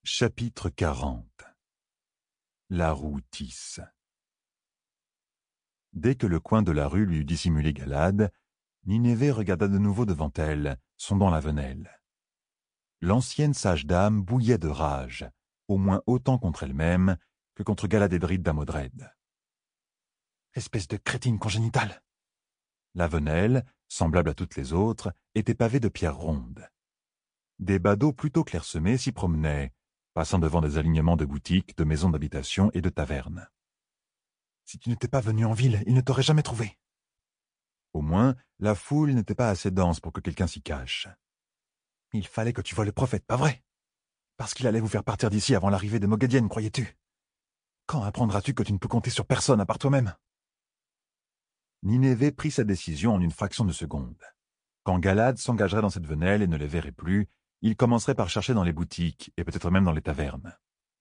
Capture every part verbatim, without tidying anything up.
Chapitre quarante. La roue tisse. Dès que le coin de la rue lui eut dissimulé Galad, Ninévé regarda de nouveau devant elle, sondant la venelle. L'ancienne sage dame bouillait de rage, au moins autant contre elle-même que contre Galadédrid d'Amodred. Espèce de crétine congénitale! La venelle, semblable à toutes les autres, était pavée de pierres rondes. Des badauds plutôt clairsemés s'y promenaient, passant devant des alignements de boutiques, de maisons d'habitation et de tavernes. Si tu n'étais pas venu en ville, il ne t'aurait jamais trouvé. Au moins, la foule n'était pas assez dense pour que quelqu'un s'y cache. Il fallait que tu voies le prophète, pas vrai? Parce qu'il allait vous faire partir d'ici avant l'arrivée des Moghediennes, croyais-tu? Quand apprendras-tu que tu ne peux compter sur personne à part toi-même? Ninévé prit sa décision en une fraction de seconde. Quand Galad s'engagerait dans cette venelle et ne les verrait plus, il commencerait par chercher dans les boutiques et peut-être même dans les tavernes.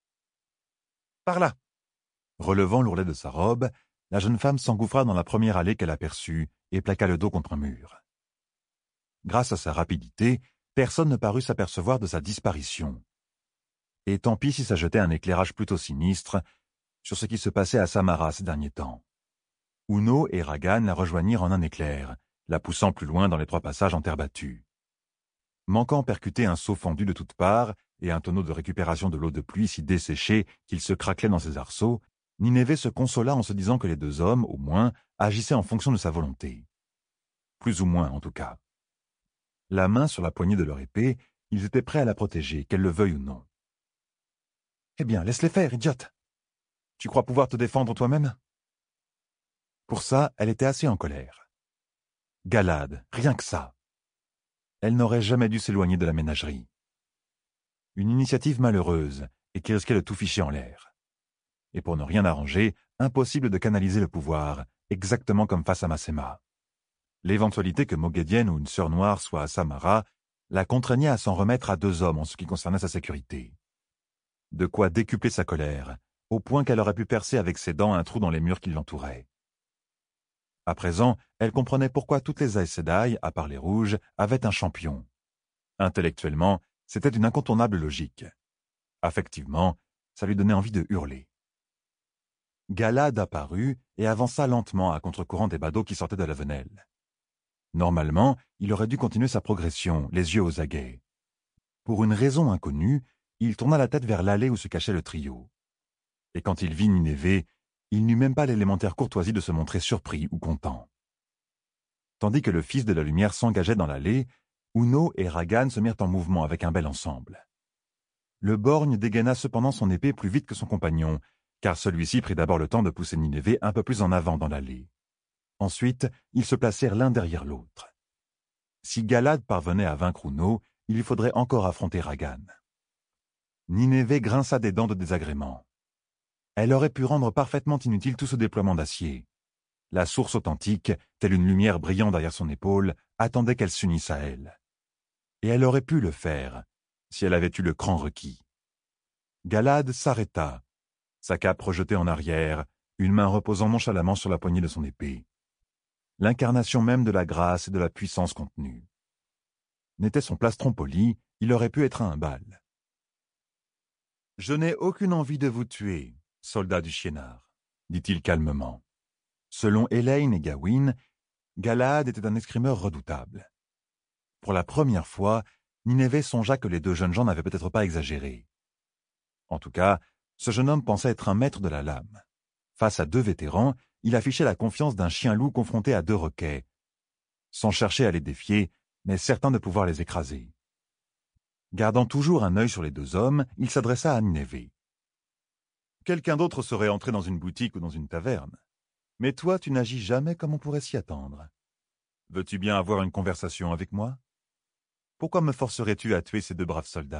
Par là! Relevant l'ourlet de sa robe, la jeune femme s'engouffra dans la première allée qu'elle aperçut et plaqua le dos contre un mur. Grâce à sa rapidité, personne ne parut s'apercevoir de sa disparition. Et tant pis si ça jetait un éclairage plutôt sinistre sur ce qui se passait à Samara ces derniers temps. Uno et Ragan la rejoignirent en un éclair, la poussant plus loin dans les trois passages en terre battue. Manquant percuter un seau fendu de toutes parts et un tonneau de récupération de l'eau de pluie si desséché qu'il se craquelait dans ses arceaux, Ninévé se consola en se disant que les deux hommes, au moins, agissaient en fonction de sa volonté. Plus ou moins, en tout cas. La main sur la poignée de leur épée, ils étaient prêts à la protéger, qu'elle le veuille ou non. « Eh bien, laisse-les faire, idiote! Tu crois pouvoir te défendre toi-même » Pour ça, elle était assez en colère. Galad, rien que ça. Elle n'aurait jamais dû s'éloigner de la ménagerie. Une initiative malheureuse et qui risquait de tout ficher en l'air. Et pour ne rien arranger, impossible de canaliser le pouvoir, exactement comme face à Masséma. L'éventualité que Moghedienne ou une sœur noire soit à Samara la contraignait à s'en remettre à deux hommes en ce qui concernait sa sécurité. De quoi décupler sa colère, au point qu'elle aurait pu percer avec ses dents un trou dans les murs qui l'entouraient. À présent, elle comprenait pourquoi toutes les Aes Sedai, à part les rouges, avaient un champion. Intellectuellement, c'était une incontournable logique. Affectivement, ça lui donnait envie de hurler. Galad apparut et avança lentement à contre-courant des badauds qui sortaient de la venelle. Normalement, il aurait dû continuer sa progression, les yeux aux aguets. Pour une raison inconnue, il tourna la tête vers l'allée où se cachait le trio. Et quand il vit Ninévé, il n'eut même pas l'élémentaire courtoisie de se montrer surpris ou content. Tandis que le fils de la lumière s'engageait dans l'allée, Uno et Ragan se mirent en mouvement avec un bel ensemble. Le borgne dégaina cependant son épée plus vite que son compagnon, car celui-ci prit d'abord le temps de pousser Ninévé un peu plus en avant dans l'allée. Ensuite, ils se placèrent l'un derrière l'autre. Si Galad parvenait à vaincre Uno, il lui faudrait encore affronter Ragan. Ninévé grinça des dents de désagrément. Elle aurait pu rendre parfaitement inutile tout ce déploiement d'acier. La source authentique, telle une lumière brillant derrière son épaule, attendait qu'elle s'unisse à elle. Et elle aurait pu le faire, si elle avait eu le cran requis. Galad s'arrêta, sa cape rejetée en arrière, une main reposant nonchalamment sur la poignée de son épée. L'incarnation même de la grâce et de la puissance contenue. N'était son plastron poli, il aurait pu être un bal. « Je n'ai aucune envie de vous tuer, soldat du Chiénard, » dit-il calmement. Selon Elaine et Gawain, Galad était un escrimeur redoutable. Pour la première fois, Ninévé songea que les deux jeunes gens n'avaient peut-être pas exagéré. En tout cas, ce jeune homme pensait être un maître de la lame. Face à deux vétérans, il affichait la confiance d'un chien-loup confronté à deux requets, sans chercher à les défier, mais certain de pouvoir les écraser. Gardant toujours un œil sur les deux hommes, il s'adressa à Ninévé. « Quelqu'un d'autre serait entré dans une boutique ou dans une taverne. Mais toi, tu n'agis jamais comme on pourrait s'y attendre. Veux-tu bien avoir une conversation avec moi? Pourquoi me forcerais-tu à tuer ces deux braves soldats? »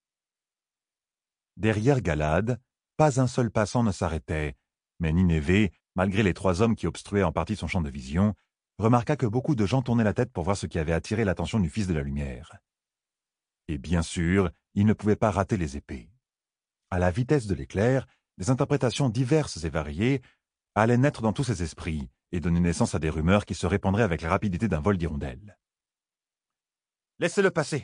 Derrière Galad, pas un seul passant ne s'arrêtait, mais Ninévé, malgré les trois hommes qui obstruaient en partie son champ de vision, remarqua que beaucoup de gens tournaient la tête pour voir ce qui avait attiré l'attention du Fils de la Lumière. Et bien sûr, il ne pouvait pas rater les épées. À la vitesse de l'éclair, des interprétations diverses et variées allaient naître dans tous ses esprits et donner naissance à des rumeurs qui se répandraient avec la rapidité d'un vol d'hirondelles. « Laissez-le passer !»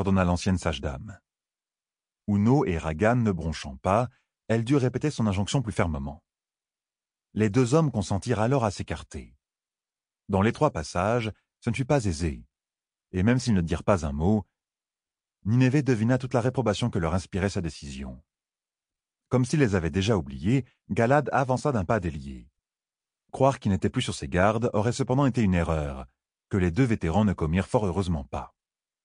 ordonna l'ancienne sage-dame. Uno et Ragan ne bronchant pas, elle dut répéter son injonction plus fermement. Les deux hommes consentirent alors à s'écarter. Dans l'étroit passage, ce ne fut pas aisé, et même s'ils ne dirent pas un mot, Nineveh devina toute la réprobation que leur inspirait sa décision. Comme s'il les avait déjà oubliés, Galad avança d'un pas délié. Croire qu'il n'était plus sur ses gardes aurait cependant été une erreur, que les deux vétérans ne commirent fort heureusement pas.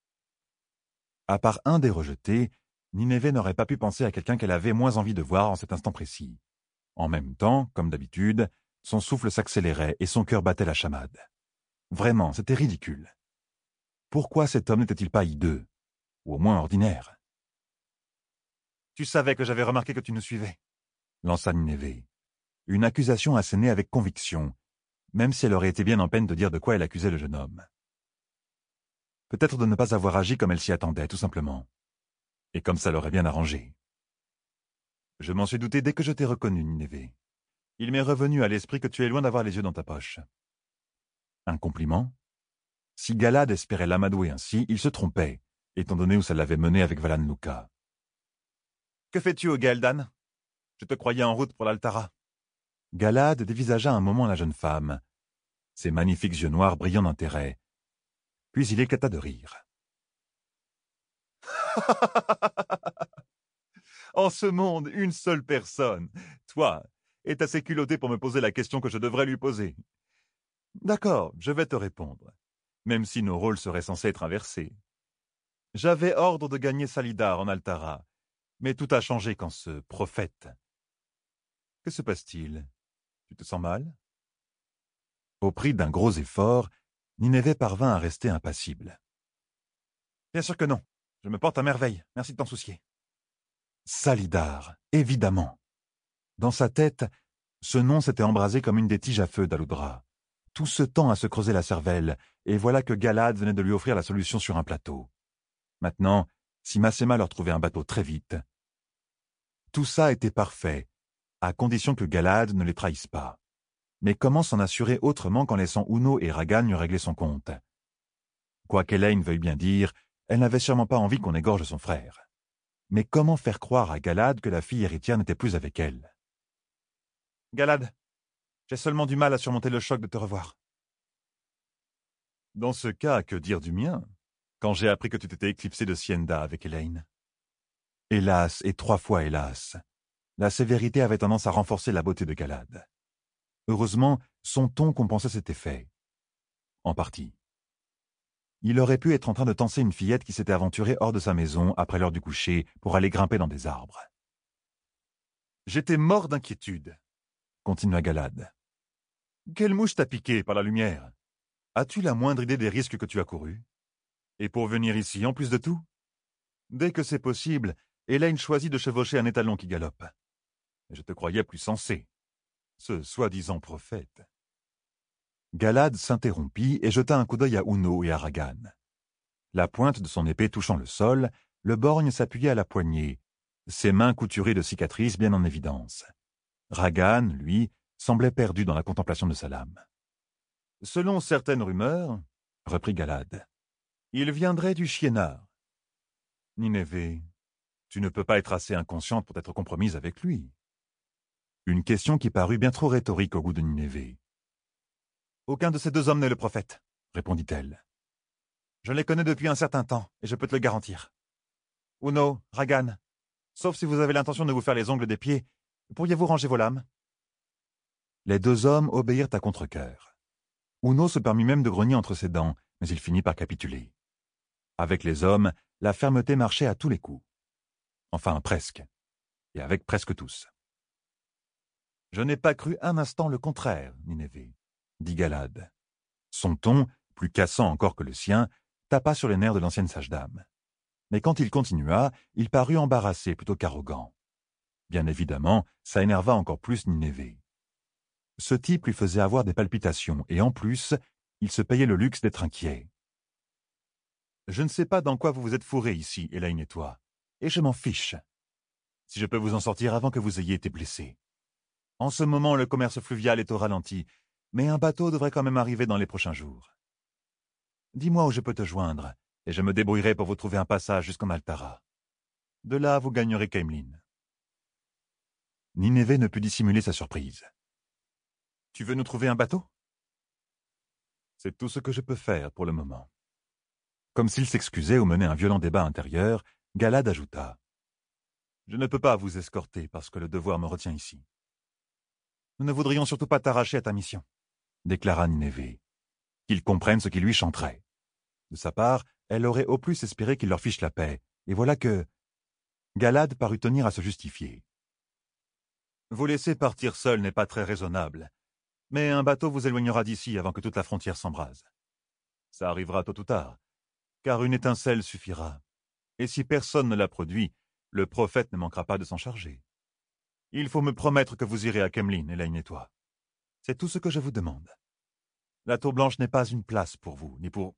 À part un des rejetés, Nineveh n'aurait pas pu penser à quelqu'un qu'elle avait moins envie de voir en cet instant précis. En même temps, comme d'habitude, son souffle s'accélérait et son cœur battait la chamade. Vraiment, c'était ridicule. Pourquoi cet homme n'était-il pas hideux, ou au moins ordinaire? « Tu savais que j'avais remarqué que tu nous suivais, » lança Nineveh. Une accusation assénée avec conviction, même si elle aurait été bien en peine de dire de quoi elle accusait le jeune homme. Peut-être de ne pas avoir agi comme elle s'y attendait, tout simplement. Et comme ça l'aurait bien arrangé. Je m'en suis douté dès que je t'ai reconnu, Nineveh. Il m'est revenu à l'esprit que tu es loin d'avoir les yeux dans ta poche. Un compliment? Si Galad espérait l'amadouer ainsi, il se trompait, étant donné où ça l'avait mené avec Valan Luka. Que fais-tu au Gäl'dan? Je te croyais en route pour l'Altara. Galad dévisagea un moment la jeune femme, ses magnifiques yeux noirs brillant d'intérêt. Puis il éclata de rire. En ce monde, une seule personne, toi, est assez culottée pour me poser la question que je devrais lui poser. D'accord, je vais te répondre, même si nos rôles seraient censés être inversés. J'avais ordre de gagner Salidar en Altara, mais tout a changé quand ce prophète... Que se passe-t-il? Tu te sens mal? Au prix d'un gros effort, Nineveh parvint à rester impassible. Bien sûr que non. Je me porte à merveille. Merci de t'en soucier. Salidar, évidemment. Dans sa tête, ce nom s'était embrasé comme une des tiges à feu d'Aloudra. Tout ce temps à se creuser la cervelle, et voilà que Galad venait de lui offrir la solution sur un plateau. Maintenant, si Masséma leur trouvait un bateau très vite... Tout ça était parfait, à condition que Galad ne les trahisse pas. Mais comment s'en assurer autrement qu'en laissant Uno et Ragan lui régler son compte? Quoi qu'Elaine veuille bien dire, elle n'avait sûrement pas envie qu'on égorge son frère. Mais comment faire croire à Galad que la fille héritière n'était plus avec elle? Galad, j'ai seulement du mal à surmonter le choc de te revoir. Dans ce cas, que dire du mien, quand j'ai appris que tu t'étais éclipsé de Sienda avec Elaine? Hélas, et trois fois hélas, la sévérité avait tendance à renforcer la beauté de Galad. Heureusement, son ton compensait cet effet. En partie. Il aurait pu être en train de tancer une fillette qui s'était aventurée hors de sa maison après l'heure du coucher pour aller grimper dans des arbres. J'étais mort d'inquiétude, continua Galad. Quelle mouche t'a piqué par la lumière? As-tu la moindre idée des risques que tu as courus? Et pour venir ici, en plus de tout? Dès que c'est possible, Elaine choisit de chevaucher un étalon qui galope. Je te croyais plus sensé. Ce soi-disant prophète. Galad s'interrompit et jeta un coup d'œil à Uno et à Ragan. La pointe de son épée touchant le sol, le borgne s'appuyait à la poignée, ses mains couturées de cicatrices bien en évidence. Ragan, lui, semblait perdu dans la contemplation de sa lame. « Selon certaines rumeurs, reprit Galad, il viendrait du Shiennar. Nineveh, tu ne peux pas être assez inconsciente pour t'être compromise avec lui. » Une question qui parut bien trop rhétorique au goût de Nineveh. « Aucun de ces deux hommes n'est le prophète, » répondit-elle. « Je les connais depuis un certain temps, et je peux te le garantir. Uno, Ragan, sauf si vous avez l'intention de vous faire les ongles des pieds, pourriez-vous ranger vos lames? » Les deux hommes obéirent à contre-cœur. Uno se permit même de grogner entre ses dents, mais il finit par capituler. Avec les hommes, la fermeté marchait à tous les coups. Enfin, presque. Et avec presque tous. « Je n'ai pas cru un instant le contraire, Nineveh, » dit Galad. Son ton, plus cassant encore que le sien, tapa sur les nerfs de l'ancienne sage-dame. Mais quand il continua, il parut embarrassé plutôt qu'arrogant. Bien évidemment, ça énerva encore plus Nineveh. Ce type lui faisait avoir des palpitations, et en plus, il se payait le luxe d'être inquiet. « Je ne sais pas dans quoi vous vous êtes fourrés ici, Elaine et toi, et je m'en fiche. Si je peux vous en sortir avant que vous ayez été blessé. En ce moment, le commerce fluvial est au ralenti, mais un bateau devrait quand même arriver dans les prochains jours. Dis-moi où je peux te joindre, et je me débrouillerai pour vous trouver un passage jusqu'en Altara. De là, vous gagnerez Caemlyn. Nineveh ne put dissimuler sa surprise. « Tu veux nous trouver un bateau ?» C'est tout ce que je peux faire pour le moment. Comme s'il s'excusait ou menait un violent débat intérieur, Galad ajouta. « Je ne peux pas vous escorter parce que le devoir me retient ici. »« Nous ne voudrions surtout pas t'arracher à ta mission, » déclara Nineveh. Qu'il comprenne ce qui lui chanterait. De sa part, elle aurait au plus espéré qu'il leur fiche la paix, et voilà que... Galad parut tenir à se justifier. « Vous laisser partir seul n'est pas très raisonnable, mais un bateau vous éloignera d'ici avant que toute la frontière s'embrase. Ça arrivera tôt ou tard, car une étincelle suffira, et si personne ne la produit, le prophète ne manquera pas de s'en charger. Il faut me promettre que vous irez à Caemlyn, Elayne et toi. C'est tout ce que je vous demande. La tour blanche n'est pas une place pour vous, ni pour...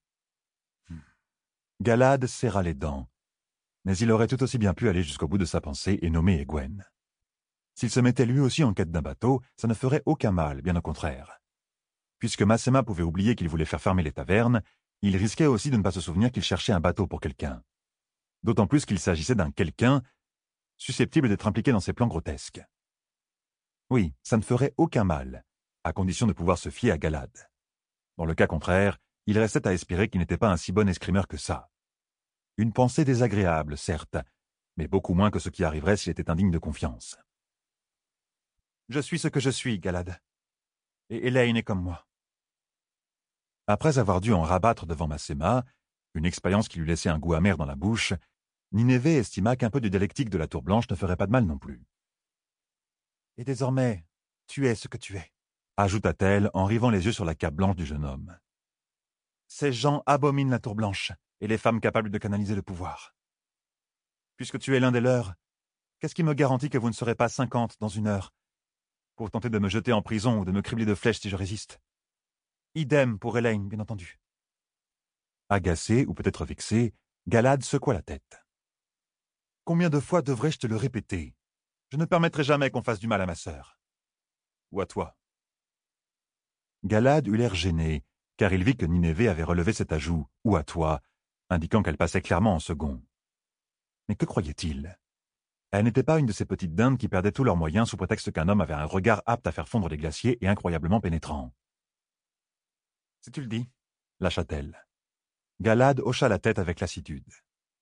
Galad serra les dents, mais il aurait tout aussi bien pu aller jusqu'au bout de sa pensée et nommer Egwene. S'il se mettait lui aussi en quête d'un bateau, ça ne ferait aucun mal, bien au contraire. Puisque Masséma pouvait oublier qu'il voulait faire fermer les tavernes, il risquait aussi de ne pas se souvenir qu'il cherchait un bateau pour quelqu'un. D'autant plus qu'il s'agissait d'un quelqu'un susceptible d'être impliqué dans ses plans grotesques. Oui, ça ne ferait aucun mal, à condition de pouvoir se fier à Galad. Dans le cas contraire, il restait à espérer qu'il n'était pas un si bon escrimeur que ça. Une pensée désagréable, certes, mais beaucoup moins que ce qui arriverait s'il était indigne de confiance. Je suis ce que je suis, Galad. Et Elayne est comme moi. Après avoir dû en rabattre devant Masséma, une expérience qui lui laissait un goût amer dans la bouche, Nineveh estima qu'un peu de dialectique de la tour blanche ne ferait pas de mal non plus. « Et désormais, tu es ce que tu es, » ajouta-t-elle en rivant les yeux sur la cape blanche du jeune homme. « Ces gens abominent la tour blanche et les femmes capables de canaliser le pouvoir. Puisque tu es l'un des leurs, qu'est-ce qui me garantit que vous ne serez pas cinquante dans une heure pour tenter de me jeter en prison ou de me cribler de flèches si je résiste? Idem pour Elayne, bien entendu. » Agacé ou peut-être vexé, Galad secoua la tête. « Combien de fois devrais-je te le répéter? Je ne permettrai jamais qu'on fasse du mal à ma sœur. Ou à toi. » Galad eut l'air gêné, car il vit que Nineveh avait relevé cet ajout, ou à toi, indiquant qu'elle passait clairement en second. Mais que croyait-il? Elle n'était pas une de ces petites dindes qui perdaient tous leurs moyens sous prétexte qu'un homme avait un regard apte à faire fondre les glaciers et incroyablement pénétrant. « Si tu le dis, » lâcha-t-elle. Galad hocha la tête avec lassitude.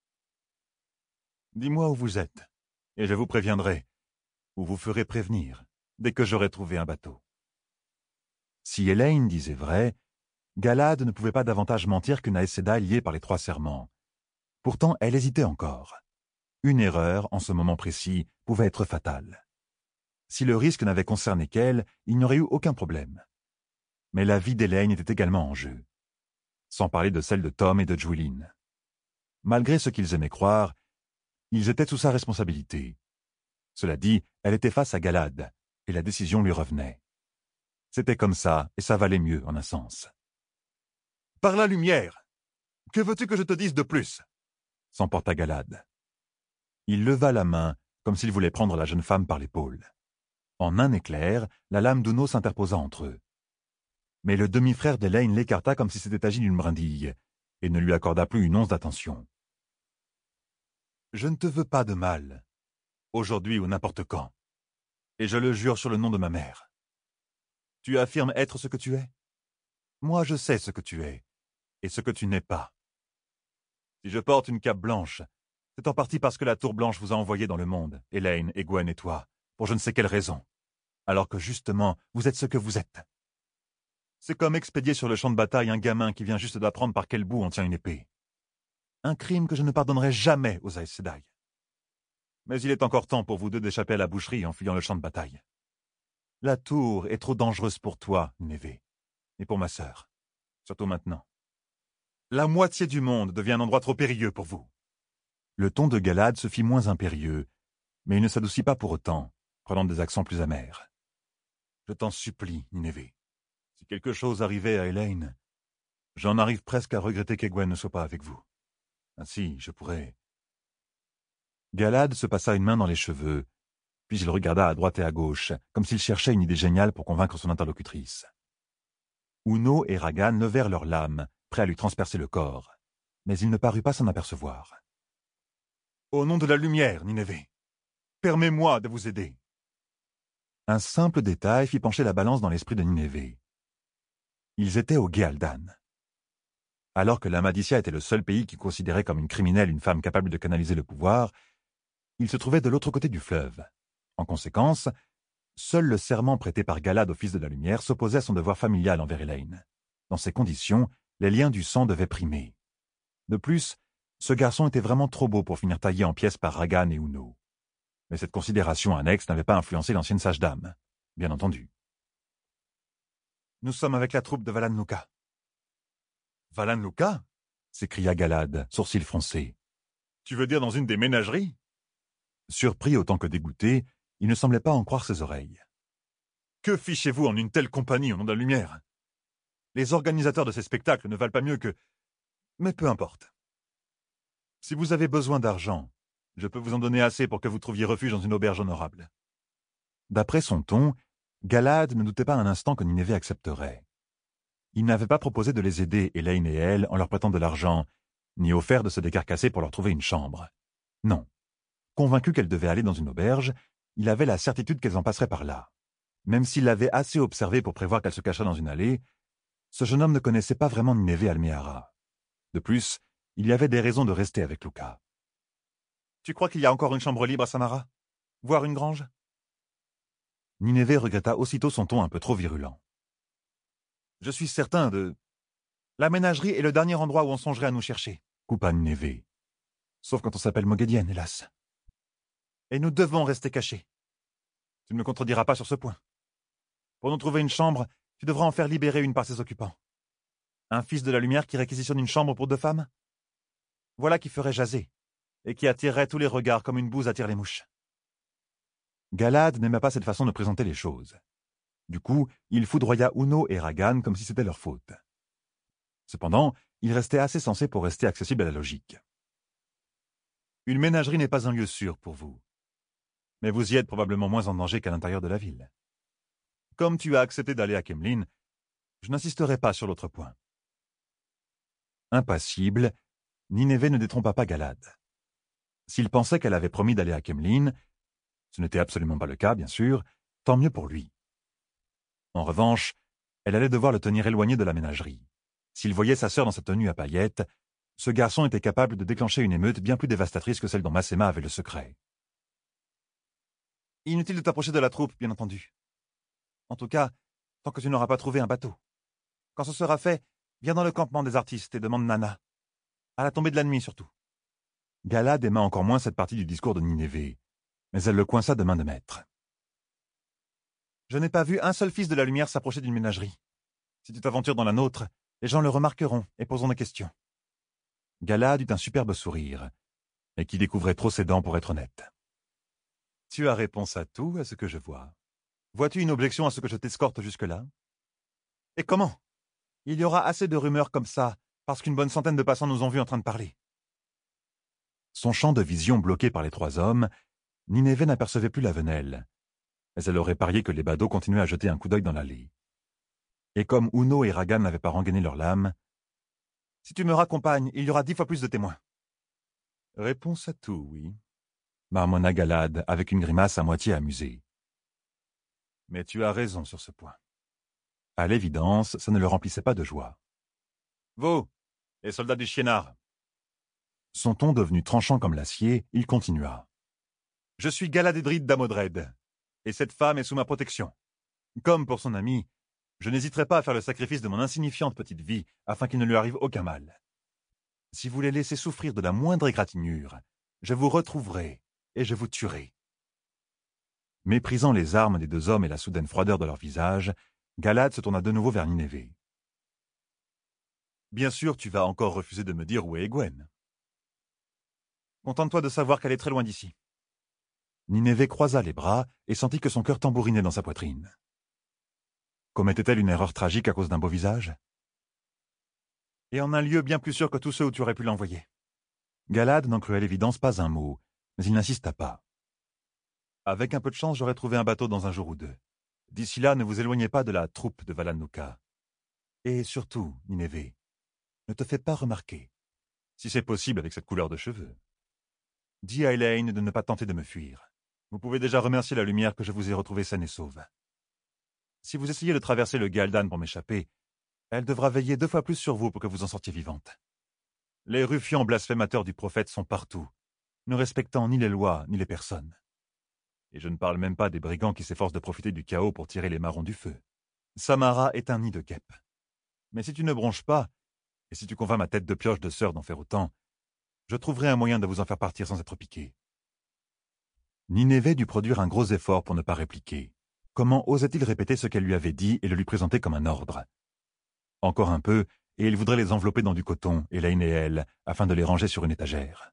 « Dis-moi où vous êtes, et je vous préviendrai, ou vous ferez prévenir, dès que j'aurai trouvé un bateau. » Si Elayne disait vrai, Galad ne pouvait pas davantage mentir qu'une Aes Sedai liée par les trois serments. Pourtant, elle hésitait encore. Une erreur, en ce moment précis, pouvait être fatale. Si le risque n'avait concerné qu'elle, il n'y aurait eu aucun problème. Mais la vie d'Elayne était également en jeu. Sans parler de celle de Tom et de Juilin. Malgré ce qu'ils aimaient croire, ils étaient sous sa responsabilité. Cela dit, elle était face à Galad, et la décision lui revenait. C'était comme ça, et ça valait mieux, en un sens. « Par la lumière! Que veux-tu que je te dise de plus ?» s'emporta Galad. Il leva la main, comme s'il voulait prendre la jeune femme par l'épaule. En un éclair, la lame d'Uno s'interposa entre eux. Mais le demi-frère d'Elayne l'écarta comme si c'était agi d'une brindille, et ne lui accorda plus une once d'attention. « Je ne te veux pas de mal, aujourd'hui ou n'importe quand, et je le jure sur le nom de ma mère. Tu affirmes être ce que tu es? Moi je sais ce que tu es, et ce que tu n'es pas. Si je porte une cape blanche, c'est en partie parce que la tour blanche vous a envoyé dans le monde, Elayne, Egwene et toi, pour je ne sais quelle raison, alors que justement, vous êtes ce que vous êtes. C'est comme expédier sur le champ de bataille un gamin qui vient juste d'apprendre par quel bout on tient une épée. Un crime que je ne pardonnerai jamais aux Aes Sedai. Mais il est encore temps pour vous deux d'échapper à la boucherie en fuyant le champ de bataille. La tour est trop dangereuse pour toi, Nineveh, et pour ma sœur, surtout maintenant. La moitié du monde devient un endroit trop périlleux pour vous. » Le ton de Galad se fit moins impérieux, mais il ne s'adoucit pas pour autant, prenant des accents plus amers. « Je t'en supplie, Nineveh. Si quelque chose arrivait à Elayne, j'en arrive presque à regretter qu'Egwene ne soit pas avec vous. Ainsi, je pourrais... » Galad se passa une main dans les cheveux, puis il regarda à droite et à gauche, comme s'il cherchait une idée géniale pour convaincre son interlocutrice. Uno et Ragan levèrent leurs lames, prêts à lui transpercer le corps, mais il ne parut pas s'en apercevoir. Au nom de la lumière, Nineveh, permets-moi de vous aider. Un simple détail fit pencher la balance dans l'esprit de Nineveh. Ils étaient au Géaldan. Alors que l'Amadissia était le seul pays qui considérait comme une criminelle une femme capable de canaliser le pouvoir, il se trouvait de l'autre côté du fleuve. En conséquence, seul le serment prêté par Galad au Fils de la Lumière s'opposait à son devoir familial envers Elaine. Dans ces conditions, les liens du sang devaient primer. De plus, ce garçon était vraiment trop beau pour finir taillé en pièces par Ragan et Uno. Mais cette considération annexe n'avait pas influencé l'ancienne sage-dame, bien entendu. Nous sommes avec la troupe de Valan Luka. Valan Luka? S'écria Galad, sourcils froncés. Tu veux dire dans une des ménageries? Surpris autant que dégoûté, il ne semblait pas en croire ses oreilles. Que fichez-vous en une telle compagnie au nom de la lumière? Les organisateurs de ces spectacles ne valent pas mieux que... Mais peu importe. Si vous avez besoin d'argent, je peux vous en donner assez pour que vous trouviez refuge dans une auberge honorable. D'après son ton, Galad ne doutait pas un instant que Nineveh accepterait. Il n'avait pas proposé de les aider, Elaine et elle, en leur prêtant de l'argent, ni offert de se décarcasser pour leur trouver une chambre. Non. Convaincu qu'elles devaient aller dans une auberge, il avait la certitude qu'elles en passeraient par là. Même s'il l'avait assez observé pour prévoir qu'elle se cachât dans une allée, ce jeune homme ne connaissait pas vraiment Nineveh Almehara. De plus, il y avait des raisons de rester avec Luka. « Tu crois qu'il y a encore une chambre libre à Samara? Voire une grange ?» Nineveh regretta aussitôt son ton un peu trop virulent. « Je suis certain de... La ménagerie est le dernier endroit où on songerait à nous chercher, » coupa Nineveh. « Sauf quand on s'appelle Moghedien, hélas. Et nous devons rester cachés. Tu ne me contrediras pas sur ce point. Pour nous trouver une chambre, tu devras en faire libérer une par ses occupants. Un fils de la lumière qui réquisitionne une chambre pour deux femmes? Voilà qui ferait jaser, et qui attirerait tous les regards comme une bouse attire les mouches. » Galad n'aimait pas cette façon de présenter les choses. Du coup, il foudroya Uno et Ragan comme si c'était leur faute. Cependant, il restait assez sensé pour rester accessible à la logique. Une ménagerie n'est pas un lieu sûr pour vous. Mais vous y êtes probablement moins en danger qu'à l'intérieur de la ville. Comme tu as accepté d'aller à Kemlin, je n'insisterai pas sur l'autre point. Impassible, Nineveh ne détrompa pas Galad. S'il pensait qu'elle avait promis d'aller à Kemlin, ce n'était absolument pas le cas, bien sûr, tant mieux pour lui. En revanche, elle allait devoir le tenir éloigné de la ménagerie. S'il voyait sa sœur dans sa tenue à paillettes, ce garçon était capable de déclencher une émeute bien plus dévastatrice que celle dont Masséma avait le secret. Inutile de t'approcher de la troupe, bien entendu. En tout cas, tant que tu n'auras pas trouvé un bateau. Quand ce sera fait, viens dans le campement des artistes et demande Nana. À la tombée de la nuit, surtout. Galad aima encore moins cette partie du discours de Nineveh, mais elle le coinça de main de maître. Je n'ai pas vu un seul fils de la lumière s'approcher d'une ménagerie. Si tu t'aventures dans la nôtre, les gens le remarqueront et poseront des questions. Galad eut un superbe sourire, et qui découvrait trop ses dents pour être honnête. Tu as réponse à tout, à ce que je vois. Vois-tu une objection à ce que je t'escorte jusque-là? Et comment? Il y aura assez de rumeurs comme ça, parce qu'une bonne centaine de passants nous ont vus en train de parler. Son champ de vision bloqué par les trois hommes, Nineveh n'apercevait plus la venelle, mais elle aurait parié que les badauds continuaient à jeter un coup d'œil dans l'allée. Et comme Uno et Ragan n'avaient pas rengainé leur lame, « Si tu me raccompagnes, il y aura dix fois plus de témoins. » Réponse à tout, oui, marmonna Galad avec une grimace à moitié amusée. Mais tu as raison sur ce point. À l'évidence, ça ne le remplissait pas de joie. Vous, les soldats du Chiénard. Son ton devenu tranchant comme l'acier, il continua. Je suis Galadédride d'Amodred, et cette femme est sous ma protection. Comme pour son ami, je n'hésiterai pas à faire le sacrifice de mon insignifiante petite vie afin qu'il ne lui arrive aucun mal. Si vous les laissez souffrir de la moindre égratignure, je vous retrouverai et je vous tuerai. Méprisant les armes des deux hommes et la soudaine froideur de leur visage, Galad se tourna de nouveau vers Nineveh. Bien sûr, tu vas encore refuser de me dire où est Egwene. Contente-toi de savoir qu'elle est très loin d'ici. Nineveh croisa les bras et sentit que son cœur tambourinait dans sa poitrine. Commettait-elle une erreur tragique à cause d'un beau visage? Et en un lieu bien plus sûr que tous ceux où tu aurais pu l'envoyer. Galad n'en crut à l'évidence pas un mot, mais il n'insista pas. Avec un peu de chance, j'aurais trouvé un bateau dans un jour ou deux. D'ici là, ne vous éloignez pas de la troupe de Valan Luka. Et surtout, Nineveh, ne te fais pas remarquer, si c'est possible avec cette couleur de cheveux. Dis à Elaine de ne pas tenter de me fuir. Vous pouvez déjà remercier la lumière que je vous ai retrouvée saine et sauve. Si vous essayez de traverser le Galdan pour m'échapper, elle devra veiller deux fois plus sur vous pour que vous en sortiez vivante. Les ruffians blasphémateurs du prophète sont partout, ne respectant ni les lois ni les personnes. Et je ne parle même pas des brigands qui s'efforcent de profiter du chaos pour tirer les marrons du feu. Samara est un nid de guêpes. Mais si tu ne bronches pas, et si tu convaincs ma tête de pioche de sœur d'en faire autant, je trouverai un moyen de vous en faire partir sans être piqué. Nineveh dut produire un gros effort pour ne pas répliquer. Comment osait-il répéter ce qu'elle lui avait dit et le lui présenter comme un ordre? Encore un peu, et il voudrait les envelopper dans du coton, Elaine et elle, afin de les ranger sur une étagère.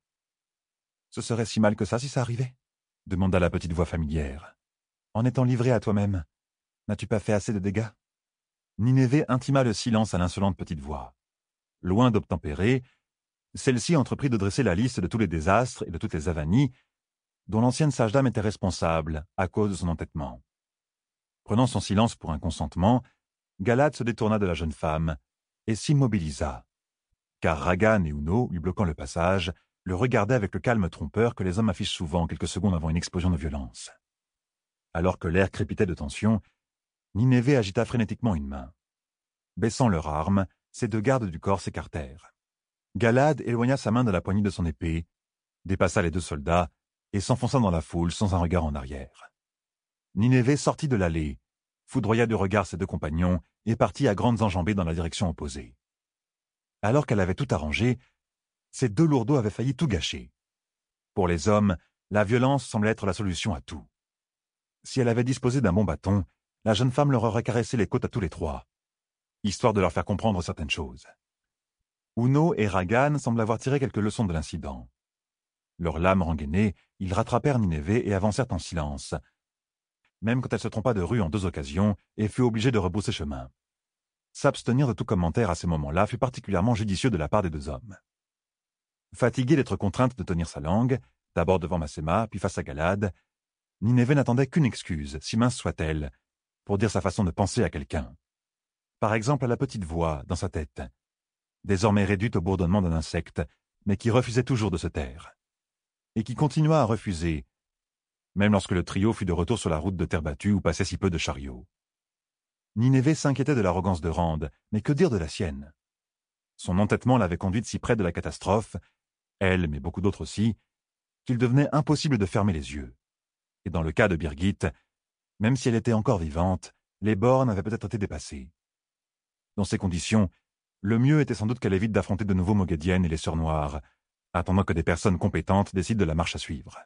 Ce serait si mal que ça si ça arrivait? Demanda la petite voix familière. En étant livré à toi-même, n'as-tu pas fait assez de dégâts? Nineveh intima le silence à l'insolente petite voix. Loin d'obtempérer, celle-ci entreprit de dresser la liste de tous les désastres et de toutes les avanies dont l'ancienne sage-dame était responsable à cause de son entêtement. Prenant son silence pour un consentement, Galad se détourna de la jeune femme et s'immobilisa, car Ragan et Uno, lui bloquant le passage, le regardaient avec le calme trompeur que les hommes affichent souvent quelques secondes avant une explosion de violence. Alors que l'air crépitait de tension, Nineveh agita frénétiquement une main. Baissant leurs armes, ces deux gardes du corps s'écartèrent. Galad éloigna sa main de la poignée de son épée, dépassa les deux soldats et s'enfonça dans la foule sans un regard en arrière. Nineveh sortit de l'allée, foudroya du regard ses deux compagnons et partit à grandes enjambées dans la direction opposée. Alors qu'elle avait tout arrangé, ces deux lourdeaux avaient failli tout gâcher. Pour les hommes, la violence semblait être la solution à tout. Si elle avait disposé d'un bon bâton, la jeune femme leur aurait caressé les côtes à tous les trois, histoire de leur faire comprendre certaines choses. Uno et Ragan semblent avoir tiré quelques leçons de l'incident. Leurs lames rengainées, ils rattrapèrent Nineveh et avancèrent en silence, même quand elle se trompa de rue en deux occasions et fut obligée de rebrousser chemin. S'abstenir de tout commentaire à ces moments-là fut particulièrement judicieux de la part des deux hommes. Fatiguée d'être contrainte de tenir sa langue, d'abord devant Massema, puis face à Galad, Nineveh n'attendait qu'une excuse, si mince soit-elle, pour dire sa façon de penser à quelqu'un. Par exemple à la petite voix dans sa tête, désormais réduite au bourdonnement d'un insecte, mais qui refusait toujours de se taire. Et qui continua à refuser, même lorsque le trio fut de retour sur la route de terre battue où passaient si peu de chariots. Nineveh s'inquiétait de l'arrogance de Rand, mais que dire de la sienne? Son entêtement l'avait conduite si près de la catastrophe, elle, mais beaucoup d'autres aussi, qu'il devenait impossible de fermer les yeux. Et dans le cas de Birgit, même si elle était encore vivante, les bornes avaient peut-être été dépassées. Dans ces conditions, le mieux était sans doute qu'elle évite d'affronter de nouveau Moghedien et les Sœurs Noires, attendant que des personnes compétentes décident de la marche à suivre.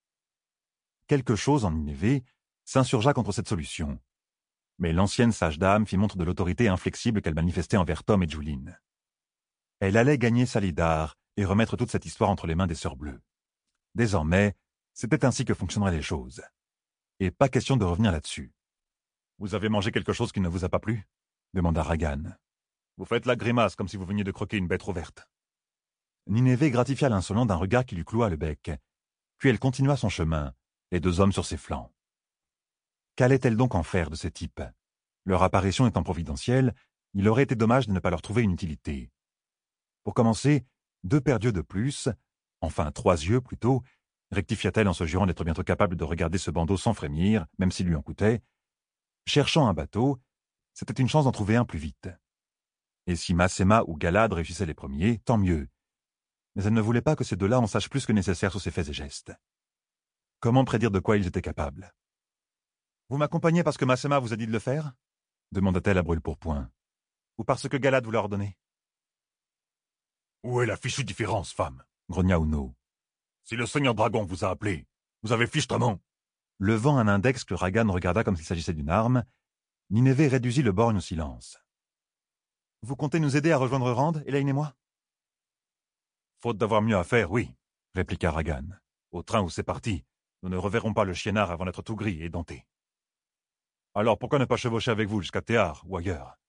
Quelque chose en Nineveh s'insurgea contre cette solution. Mais l'ancienne sage-dame fit montre de l'autorité inflexible qu'elle manifestait envers Tom et Julin. Elle allait gagner Salidar et remettre toute cette histoire entre les mains des Sœurs Bleues. Désormais, c'était ainsi que fonctionneraient les choses. Et pas question de revenir là-dessus. « Vous avez mangé quelque chose qui ne vous a pas plu ?» demanda Ragan. « Vous faites la grimace comme si vous veniez de croquer une bête trop verte. » Nineveh gratifia l'insolent d'un regard qui lui cloua le bec. Puis elle continua son chemin, les deux hommes sur ses flancs. Qu'allait-elle donc en faire de ces types? Leur apparition étant providentielle, il aurait été dommage de ne pas leur trouver une utilité. Pour commencer, deux paires d'yeux de plus, enfin trois yeux plutôt, rectifia-t-elle en se jurant d'être bientôt capable de regarder ce bandeau sans frémir, même s'il lui en coûtait. Cherchant un bateau, c'était une chance d'en trouver un plus vite. Et si Massema ou Galad réussissaient les premiers, tant mieux. Mais elle ne voulait pas que ces deux-là en sachent plus que nécessaire sur ses faits et gestes. Comment prédire de quoi ils étaient capables? « Vous m'accompagnez parce que Massema vous a dit de le faire ?» demanda-t-elle à brûle-pourpoint. « Ou parce que Galad vous l'a ordonné ?»« Où est la fichue différence, femme ?» grogna Uno. « Si le seigneur dragon vous a appelé, vous avez fichtrement. » Levant un index que Ragan regarda comme s'il s'agissait d'une arme, Nineveh réduisit le borgne au silence. « Vous comptez nous aider à rejoindre Rand, Elaine et moi ?»« Faute d'avoir mieux à faire, oui, » répliqua Ragan. « Au train où c'est parti, nous ne reverrons pas le chiennard avant d'être tout gris et denté. Alors pourquoi ne pas chevaucher avec vous jusqu'à Théar ou ailleurs?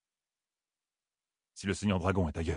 Si le seigneur dragon est ailleurs. »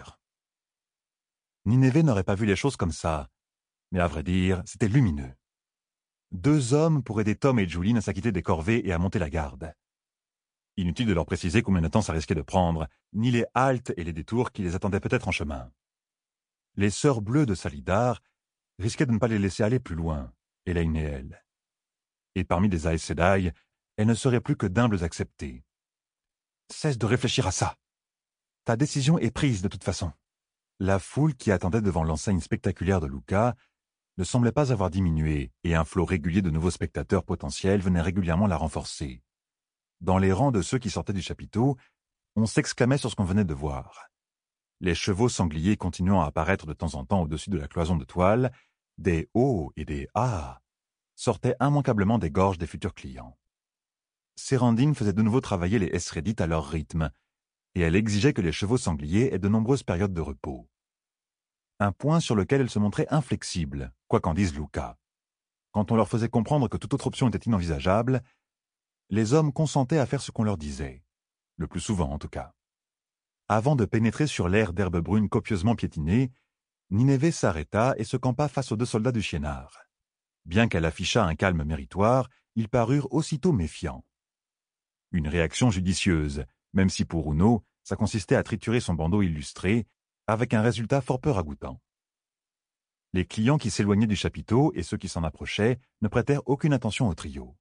Nineveh n'aurait pas vu les choses comme ça, mais à vrai dire, c'était lumineux. Deux hommes pour aider Tom et Julin à s'acquitter des corvées et à monter la garde. Inutile de leur préciser combien de temps ça risquait de prendre, ni les haltes et les détours qui les attendaient peut-être en chemin. Les Sœurs Bleues de Salidar risquaient de ne pas les laisser aller plus loin, Elaine et elle. Et parmi les Aes Sedai, elles ne seraient plus que d'humbles acceptées. Cesse de réfléchir à ça. Ta décision est prise de toute façon. La foule qui attendait devant l'enseigne spectaculaire de Luca ne semblait pas avoir diminué et un flot régulier de nouveaux spectateurs potentiels venait régulièrement la renforcer. Dans les rangs de ceux qui sortaient du chapiteau, on s'exclamait sur ce qu'on venait de voir. Les chevaux sangliers continuant à apparaître de temps en temps au-dessus de la cloison de toile, des « oh » et des « ah » sortaient immanquablement des gorges des futurs clients. Sérendine faisait de nouveau travailler les Esrédites à leur rythme, et elle exigeait que les chevaux sangliers aient de nombreuses périodes de repos. Un point sur lequel elle se montrait inflexible, quoi qu'en dise Luca. Quand on leur faisait comprendre que toute autre option était inenvisageable, les hommes consentaient à faire ce qu'on leur disait, le plus souvent en tout cas. Avant de pénétrer sur l'aire d'herbe brune copieusement piétinée, Ninévé s'arrêta et se campa face aux deux soldats du Chiénard. Bien qu'elle affichât un calme méritoire, ils parurent aussitôt méfiants. Une réaction judicieuse, même si pour Uno, ça consistait à triturer son bandeau illustré, avec un résultat fort peu ragoûtant. Les clients qui s'éloignaient du chapiteau et ceux qui s'en approchaient ne prêtèrent aucune attention au trio.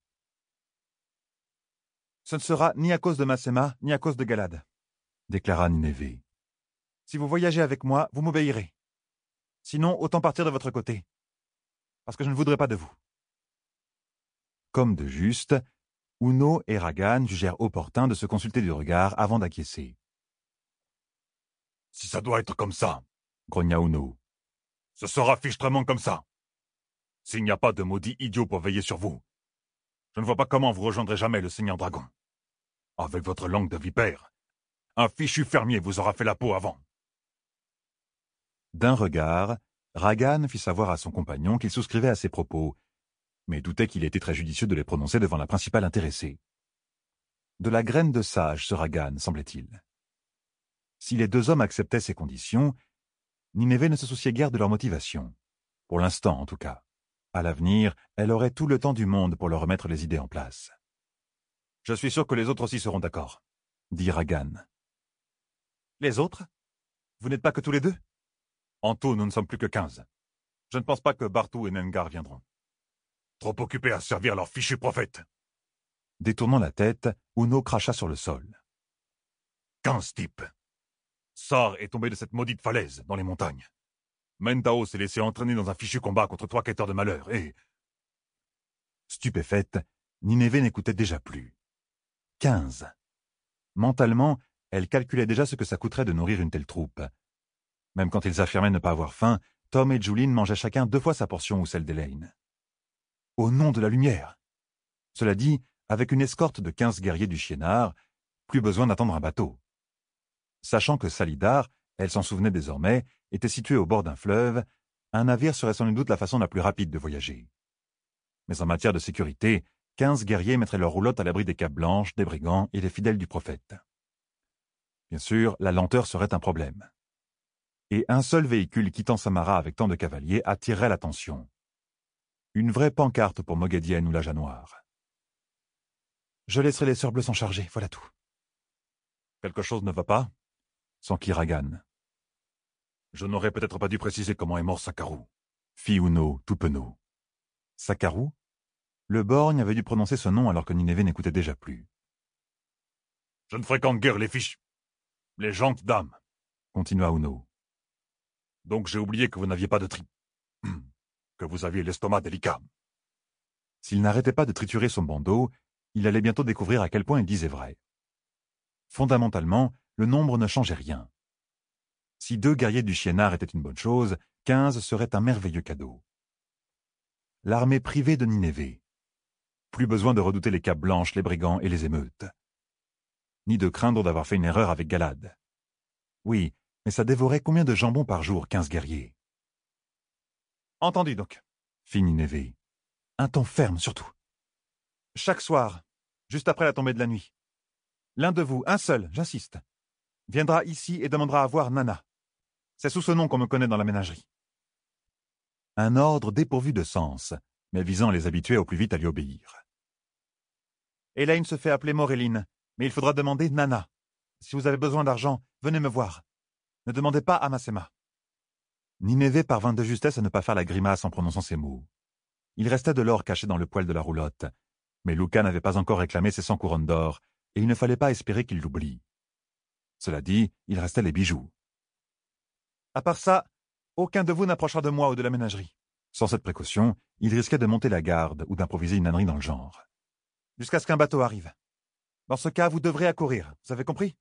« Ce ne sera ni à cause de Masséma, ni à cause de Galad, » déclara Ninévé. « Si vous voyagez avec moi, vous m'obéirez. Sinon, autant partir de votre côté, parce que je ne voudrais pas de vous. » Comme de juste, Uno et Ragan jugèrent opportun de se consulter du regard avant d'acquiescer. « Si ça doit être comme ça, » grogna Uno, « ce sera fichtrement comme ça. S'il n'y a pas de maudit idiot pour veiller sur vous, je ne vois pas comment vous rejoindrez jamais le Seigneur Dragon. Avec votre langue de vipère, un fichu fermier vous aura fait la peau avant. » D'un regard, Ragan fit savoir à son compagnon qu'il souscrivait à ses propos, mais doutait qu'il était très judicieux de les prononcer devant la principale intéressée. De la graine de sage, ce Ragan, semblait-il. Si les deux hommes acceptaient ces conditions, Ninévé ne se souciait guère de leur motivation. Pour l'instant, en tout cas. À l'avenir, elle aurait tout le temps du monde pour leur remettre les idées en place. « Je suis sûr que les autres aussi seront d'accord, » dit Ragan. « Les autres? Vous n'êtes pas que tous les deux? » « En tout, nous ne sommes plus que quinze. Je ne pense pas que Bartou et Nengar viendront. » « Trop occupés à servir leur fichu prophète. » Détournant la tête, Uno cracha sur le sol. « Quinze types. Sar est tombé de cette maudite falaise, dans les montagnes. Mentao s'est laissé entraîner dans un fichu combat contre trois quêteurs de malheur, et... » Stupéfaite, Ninévé n'écoutait déjà plus. Quinze. Mentalement, elle calculait déjà ce que ça coûterait de nourrir une telle troupe. Même quand ils affirmaient ne pas avoir faim, Tom et Julin mangeaient chacun deux fois sa portion ou celle d'Elaine. Au nom de la lumière! Cela dit, avec une escorte de quinze guerriers du Chiénard, plus besoin d'attendre un bateau. Sachant que Salidar, elle s'en souvenait désormais, était situé au bord d'un fleuve, un navire serait sans doute la façon la plus rapide de voyager. Mais en matière de sécurité, quinze guerriers mettraient leur roulotte à l'abri des capes blanches, des brigands et des fidèles du prophète. Bien sûr, la lenteur serait un problème. Et un seul véhicule quittant Samara avec tant de cavaliers attirerait l'attention. Une vraie pancarte pour Moghedien ou la Noire. Je laisserai les sœurs bleues s'en charger, voilà tout. Quelque chose ne va pas? S'enquit Ragan. Je n'aurais peut-être pas dû préciser comment est mort Sakarou, fit Uno, tout penaud. Sakarou? Le borgne avait dû prononcer ce nom alors que Ninévé n'écoutait déjà plus. Je ne fréquente guère les fiches. Les gens d'âme, continua Uno. Donc j'ai oublié que vous n'aviez pas de tri. que vous aviez l'estomac délicat. S'il n'arrêtait pas de triturer son bandeau, il allait bientôt découvrir à quel point il disait vrai. Fondamentalement, le nombre ne changeait rien. Si deux guerriers du Chiénard étaient une bonne chose, quinze serait un merveilleux cadeau. L'armée privée de Ninévé. Plus besoin de redouter les capes blanches, les brigands et les émeutes. Ni de craindre d'avoir fait une erreur avec Galad. Oui, mais ça dévorait combien de jambon par jour, quinze guerriers? Entendu donc, fit Ninévé. Un ton ferme surtout. Chaque soir, juste après la tombée de la nuit, l'un de vous, un seul, j'insiste, viendra ici et demandera à voir Nana. C'est sous ce nom qu'on me connaît dans la ménagerie. Un ordre dépourvu de sens, mais visant à les habituer au plus vite à lui obéir. Elaine se fait appeler Moréline, mais il faudra demander Nana. Si vous avez besoin d'argent, venez me voir. Ne demandez pas à Masséma. Nineveh parvint de justesse à ne pas faire la grimace en prononçant ces mots. Il restait de l'or caché dans le poêle de la roulotte, mais Luca n'avait pas encore réclamé ses cent couronnes d'or, et il ne fallait pas espérer qu'il l'oublie. Cela dit, il restait les bijoux. À part ça, aucun de vous n'approchera de moi ou de la ménagerie. Sans cette précaution, il risquait de monter la garde ou d'improviser une ânerie dans le genre. Jusqu'à ce qu'un bateau arrive. Dans ce cas, vous devrez accourir, vous avez compris?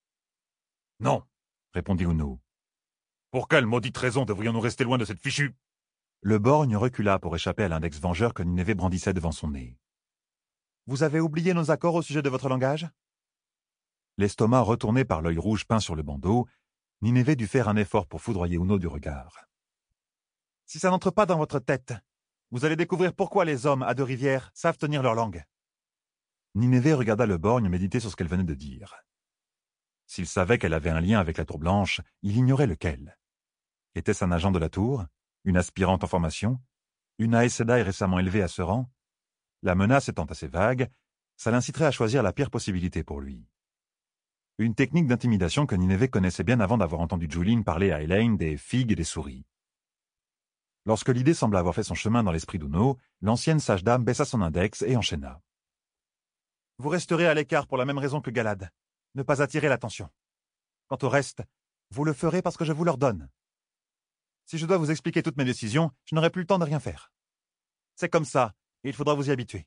Non, répondit Uno. Pour quelle maudite raison devrions-nous rester loin de cette fichue? Le borgne recula pour échapper à l'index vengeur que Nineveh brandissait devant son nez. Vous avez oublié nos accords au sujet de votre langage? L'estomac retourné par l'œil rouge peint sur le bandeau, Nineveh dut faire un effort pour foudroyer Uno du regard. Si ça n'entre pas dans votre tête, vous allez découvrir pourquoi les hommes à Deux-Rivières savent tenir leur langue. Nineveh regarda le borgne méditer sur ce qu'elle venait de dire. S'il savait qu'elle avait un lien avec la Tour Blanche, il ignorait lequel. Était-ce un agent de la Tour? Une aspirante en formation? Une Aes Sedai récemment élevée à ce rang? La menace étant assez vague, ça l'inciterait à choisir la pire possibilité pour lui. Une technique d'intimidation que Nineveh connaissait bien avant d'avoir entendu Julin parler à Elaine des figues et des souris. Lorsque l'idée sembla avoir fait son chemin dans l'esprit d'Uno, l'ancienne sage-dame baissa son index et enchaîna. Vous resterez à l'écart pour la même raison que Galad, ne pas attirer l'attention. Quant au reste, vous le ferez parce que je vous l'ordonne. Si je dois vous expliquer toutes mes décisions, je n'aurai plus le temps de rien faire. C'est comme ça, et il faudra vous y habituer.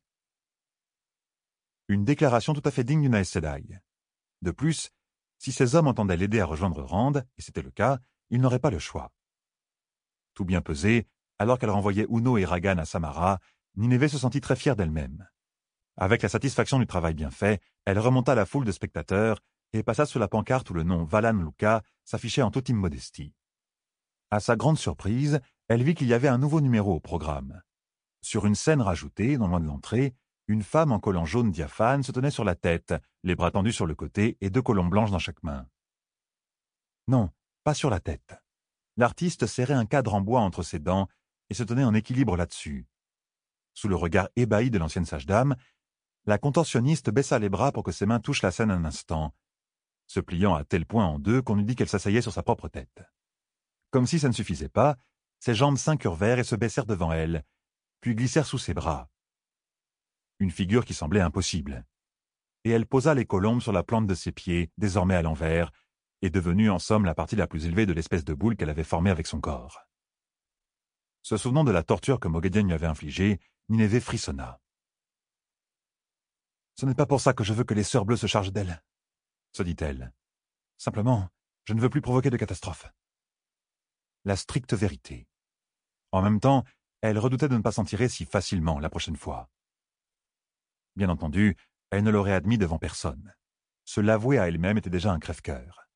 Une déclaration tout à fait digne d'une Aes Sedai. De plus, si ces hommes entendaient l'aider à rejoindre Rand, et c'était le cas, ils n'auraient pas le choix. Tout bien pesé, alors qu'elle renvoyait Uno et Ragan à Samara, Nineveh se sentit très fière d'elle-même. Avec la satisfaction du travail bien fait, elle remonta la foule de spectateurs et passa sous la pancarte où le nom Valan Luca s'affichait en toute immodestie. À sa grande surprise, elle vit qu'il y avait un nouveau numéro au programme. Sur une scène rajoutée, non loin de l'entrée, une femme en collant jaune diaphane se tenait sur la tête, les bras tendus sur le côté et deux colombes blanches dans chaque main. Non, pas sur la tête. L'artiste serrait un cadre en bois entre ses dents et se tenait en équilibre là-dessus. Sous le regard ébahi de l'ancienne sage-dame, la contorsionniste baissa les bras pour que ses mains touchent la scène un instant, se pliant à tel point en deux qu'on eût dit qu'elle s'asseyait sur sa propre tête. Comme si ça ne suffisait pas, ses jambes s'incurvèrent et se baissèrent devant elle, puis glissèrent sous ses bras. Une figure qui semblait impossible. Et elle posa les colombes sur la plante de ses pieds, désormais à l'envers, et devenue en somme la partie la plus élevée de l'espèce de boule qu'elle avait formée avec son corps. Se souvenant de la torture que Moghedien lui avait infligée, Nineveh frissonna. « Ce n'est pas pour ça que je veux que les Sœurs Bleues se chargent d'elle, » se dit-elle. « Simplement, je ne veux plus provoquer de catastrophe. » La stricte vérité. En même temps, elle redoutait de ne pas s'en tirer si facilement la prochaine fois. Bien entendu, elle ne l'aurait admis devant personne. Se l'avouer à elle-même était déjà un crève-cœur.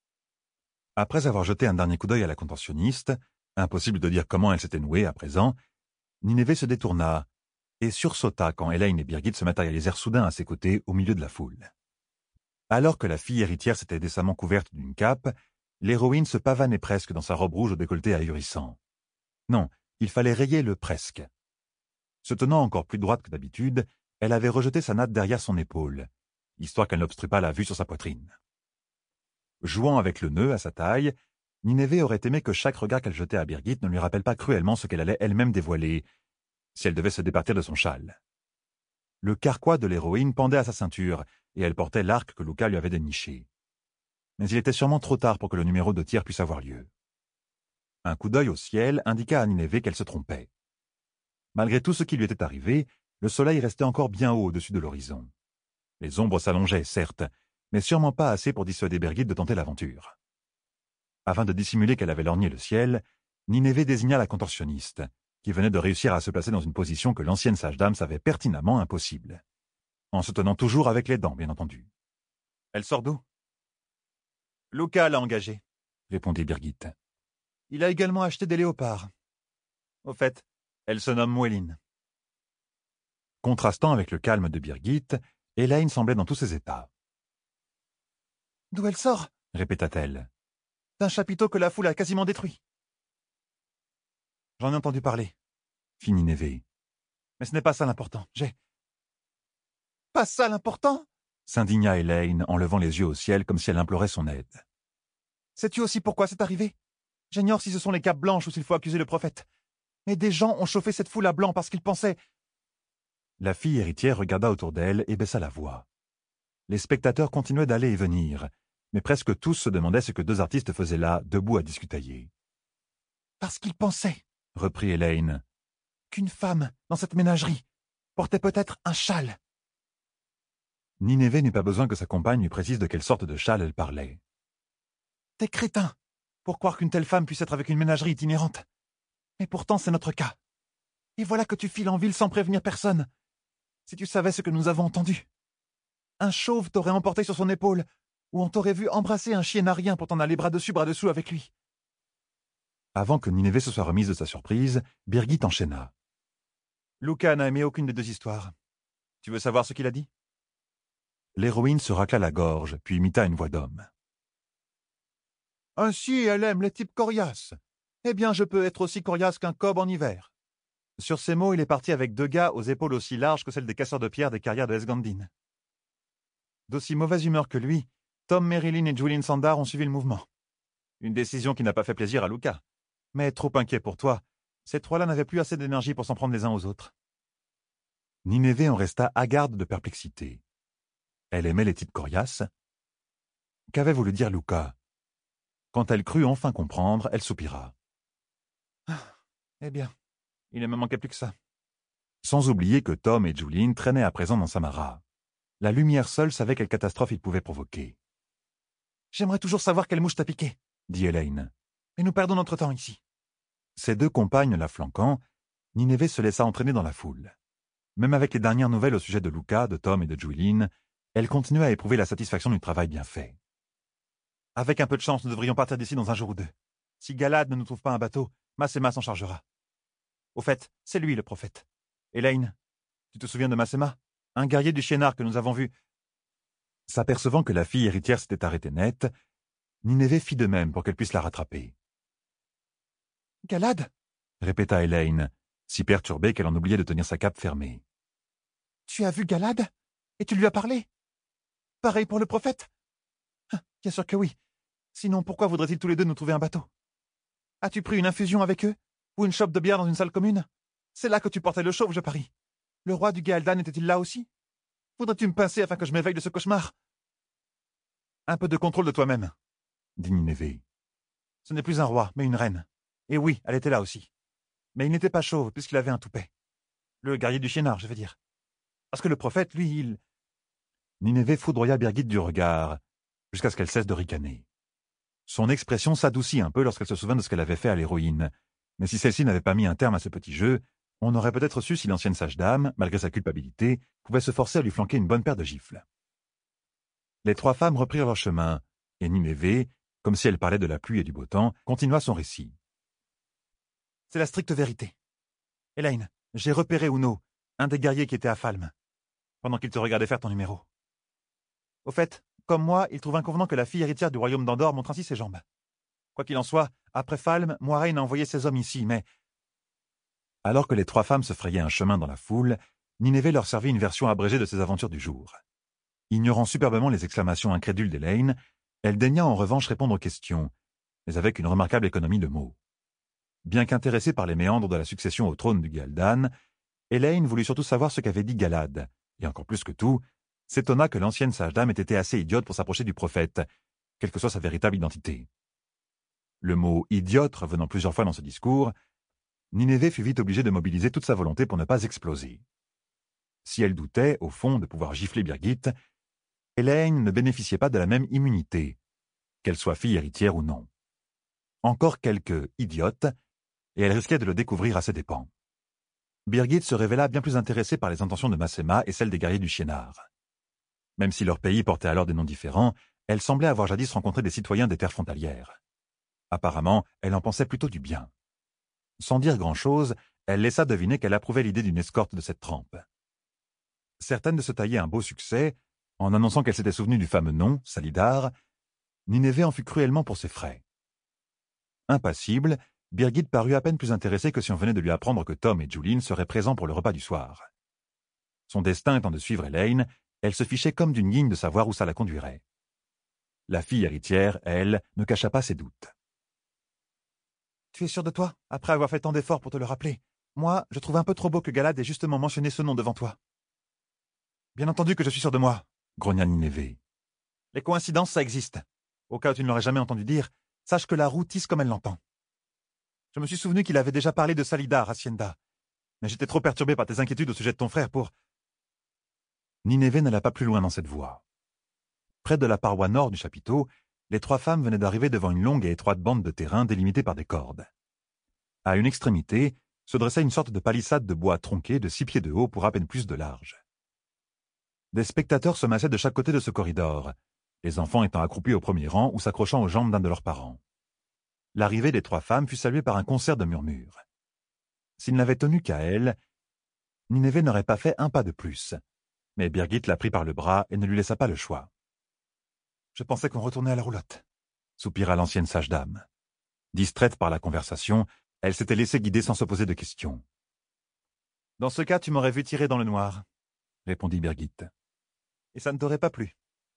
Après avoir jeté un dernier coup d'œil à la contorsionniste, impossible de dire comment elle s'était nouée à présent, Nineveh se détourna et sursauta quand Elaine et Birgit se matérialisèrent soudain à ses côtés au milieu de la foule. Alors que la fille héritière s'était décemment couverte d'une cape, l'héroïne se pavanait presque dans sa robe rouge au décolleté ahurissant. Non, il fallait rayer le presque. Se tenant encore plus droite que d'habitude, elle avait rejeté sa natte derrière son épaule, histoire qu'elle n'obstrue pas la vue sur sa poitrine. Jouant avec le nœud à sa taille, Nineveh aurait aimé que chaque regard qu'elle jetait à Birgit ne lui rappelle pas cruellement ce qu'elle allait elle-même dévoiler, si elle devait se départir de son châle. Le carquois de l'héroïne pendait à sa ceinture, et elle portait l'arc que Luca lui avait déniché. Mais il était sûrement trop tard pour que le numéro de tir puisse avoir lieu. Un coup d'œil au ciel indiqua à Nineveh qu'elle se trompait. Malgré tout ce qui lui était arrivé, le soleil restait encore bien haut au-dessus de l'horizon. Les ombres s'allongeaient, certes, mais sûrement pas assez pour dissuader Birgit de tenter l'aventure. Afin de dissimuler qu'elle avait lorgné le ciel, Nineveh désigna la contorsionniste, qui venait de réussir à se placer dans une position que l'ancienne sage-dame savait pertinemment impossible. En se tenant toujours avec les dents, bien entendu. « Elle sort d'où ?»« Luca l'a engagée, » répondit Birgit. « Il a également acheté des léopards. Au fait, elle se nomme Moueline. » Contrastant avec le calme de Birgit, Elaine semblait dans tous ses états. « D'où elle sort ?» répéta-t-elle. « D'un chapiteau que la foule a quasiment détruit. »« J'en ai entendu parler, » fit Nineveh. « Mais ce n'est pas ça l'important. J'ai... »« Pas ça l'important ?» s'indigna Elaine en levant les yeux au ciel comme si elle implorait son aide. « Sais-tu aussi pourquoi c'est arrivé ? J'ignore si ce sont les capes blanches ou s'il faut accuser le prophète. Mais des gens ont chauffé cette foule à blanc parce qu'ils pensaient... » La fille héritière regarda autour d'elle et baissa la voix. Les spectateurs continuaient d'aller et venir, mais presque tous se demandaient ce que deux artistes faisaient là, debout à discutailler. « Parce qu'ils pensaient, » reprit Elaine, « qu'une femme, dans cette ménagerie, portait peut-être un châle. » Nineveh n'eut pas besoin que sa compagne lui précise de quelle sorte de châle elle parlait. « T'es crétin, pour croire qu'une telle femme puisse être avec une ménagerie itinérante. Mais pourtant c'est notre cas. Et voilà que tu files en ville sans prévenir personne. Si tu savais ce que nous avons entendu. Un chauve t'aurait emporté sur son épaule, ou on t'aurait vu embrasser un chiennarien pour t'en aller bras dessus, bras dessous avec lui. » Avant que Nineveh se soit remise de sa surprise, Birgit enchaîna. « Luca n'a aimé aucune des deux histoires. Tu veux savoir ce qu'il a dit ?» L'héroïne se racla la gorge, puis imita une voix d'homme. « Ainsi elle aime les types coriaces. Eh bien, je peux être aussi coriace qu'un cob en hiver. » Sur ces mots, il est parti avec deux gars aux épaules aussi larges que celles des casseurs de pierre des carrières de Esgandine. D'aussi mauvaise humeur que lui, Tom Merrilin et Julian Sandar ont suivi le mouvement. Une décision qui n'a pas fait plaisir à Luca. Mais trop inquiet pour toi, ces trois-là n'avaient plus assez d'énergie pour s'en prendre les uns aux autres. Nineveh en resta hagarde de perplexité. Elle aimait les types coriaces. Qu'avait voulu dire Luca? Quand elle crut enfin comprendre, elle soupira. Ah, eh bien, il ne me manquait plus que ça. Sans oublier que Tom et Julian traînaient à présent dans Samara. La lumière seule savait quelle catastrophe il pouvait provoquer. « J'aimerais toujours savoir quelle mouche t'a piqué, » dit Elaine. « Mais nous perdons notre temps ici. » Ses deux compagnes la flanquant, Nineveh se laissa entraîner dans la foule. Même avec les dernières nouvelles au sujet de Luca, de Tom et de Julian, elle continuait à éprouver la satisfaction du travail bien fait. « Avec un peu de chance, nous devrions partir d'ici dans un jour ou deux. Si Galad ne nous trouve pas un bateau, Massema s'en chargera. Au fait, c'est lui le prophète. Elaine, tu te souviens de Massema, un guerrier du Chiennard que nous avons vu. » S'apercevant que la fille héritière s'était arrêtée net, Nineveh fit de même pour qu'elle puisse la rattraper. « Galad » répéta Elaine, si perturbée qu'elle en oubliait de tenir sa cape fermée. « Tu as vu Galad? Et tu lui as parlé? Pareil pour le prophète? Ah, bien sûr que oui. Sinon, pourquoi voudraient-ils tous les deux nous trouver un bateau? As-tu pris une infusion avec eux? Ou une chope de bière dans une salle commune? C'est là que tu portais le chauve, je parie. Le roi du Ghéaldan était-il là aussi? Voudrais-tu me pincer afin que je m'éveille de ce cauchemar? » Un peu de contrôle de toi-même, dit Nineveh. Ce n'est plus un roi, mais une reine. Et oui, elle était là aussi. Mais il n'était pas chauve, puisqu'il avait un toupet. Le guerrier du Chiennard, je veux dire. Parce que le prophète, lui, il... Nineveh foudroya Birgit du regard, jusqu'à ce qu'elle cesse de ricaner. Son expression s'adoucit un peu lorsqu'elle se souvint de ce qu'elle avait fait à l'héroïne, mais si celle-ci n'avait pas mis un terme à ce petit jeu, on aurait peut-être su si l'ancienne sage-dame, malgré sa culpabilité, pouvait se forcer à lui flanquer une bonne paire de gifles. Les trois femmes reprirent leur chemin, et Nineveh, comme si elle parlait de la pluie et du beau temps, continua son récit. « C'est la stricte vérité. Elaine, j'ai repéré Uno, un des guerriers qui était à Falme, pendant qu'il te regardait faire ton numéro. Au fait, comme moi, il trouve inconvenant que la fille héritière du royaume d'Andorre montre ainsi ses jambes. Quoi qu'il en soit, après Falme, Moiraine a envoyé ses hommes ici, mais... » Alors que les trois femmes se frayaient un chemin dans la foule, Nineveh leur servit une version abrégée de ses aventures du jour. Ignorant superbement les exclamations incrédules d'Elaine, elle daigna en revanche répondre aux questions, mais avec une remarquable économie de mots. Bien qu'intéressée par les méandres de la succession au trône du Ghéaldan, Elaine voulut surtout savoir ce qu'avait dit Galad, et encore plus que tout, s'étonna que l'ancienne sage-dame ait été assez idiote pour s'approcher du prophète, quelle que soit sa véritable identité. Le mot « idiote » revenant plusieurs fois dans ce discours, Nineveh fut vite obligée de mobiliser toute sa volonté pour ne pas exploser. Si elle doutait, au fond, de pouvoir gifler Birgit, Elaine ne bénéficiait pas de la même immunité, qu'elle soit fille héritière ou non. Encore quelque idiote, et elle risquait de le découvrir à ses dépens. Birgit se révéla bien plus intéressée par les intentions de Massema et celles des guerriers du Chiennard. Même si leur pays portait alors des noms différents, elle semblait avoir jadis rencontré des citoyens des terres frontalières. Apparemment, elle en pensait plutôt du bien. Sans dire grand-chose, elle laissa deviner qu'elle approuvait l'idée d'une escorte de cette trempe. Certaine de se tailler un beau succès, en annonçant qu'elle s'était souvenue du fameux nom, Salidar, Nineveh en fut cruellement pour ses frais. Impassible, Birgit parut à peine plus intéressée que si on venait de lui apprendre que Tom et Julian seraient présents pour le repas du soir. Son destin étant de suivre Elaine, elle se fichait comme d'une guigne de savoir où ça la conduirait. La fille héritière, elle, ne cacha pas ses doutes. Tu es sûr de toi, après avoir fait tant d'efforts pour te le rappeler? Moi, je trouve un peu trop beau que Galad ait justement mentionné ce nom devant toi. Bien entendu que je suis sûr de moi, grogna Nineveh. Les coïncidences, ça existe. Au cas où tu ne l'aurais jamais entendu dire, sache que la roue tisse comme elle l'entend. Je me suis souvenu qu'il avait déjà parlé de Salida à Hacienda, mais j'étais trop perturbé par tes inquiétudes au sujet de ton frère pour... Nineveh n'alla pas plus loin dans cette voie. Près de la paroi nord du chapiteau, les trois femmes venaient d'arriver devant une longue et étroite bande de terrain délimitée par des cordes. À une extrémité se dressait une sorte de palissade de bois tronqué de six pieds de haut pour à peine plus de large. Des spectateurs se massaient de chaque côté de ce corridor, les enfants étant accroupis au premier rang ou s'accrochant aux jambes d'un de leurs parents. L'arrivée des trois femmes fut saluée par un concert de murmures. S'il n'avait tenu qu'à elle, Nineveh n'aurait pas fait un pas de plus, mais Birgit la prit par le bras et ne lui laissa pas le choix. « Je pensais qu'on retournait à la roulotte », soupira l'ancienne sage-dame. Distraite par la conversation, elle s'était laissée guider sans se poser de questions. « Dans ce cas, tu m'aurais vu tirer dans le noir, » répondit Birgit. « Et ça ne t'aurait pas plu. »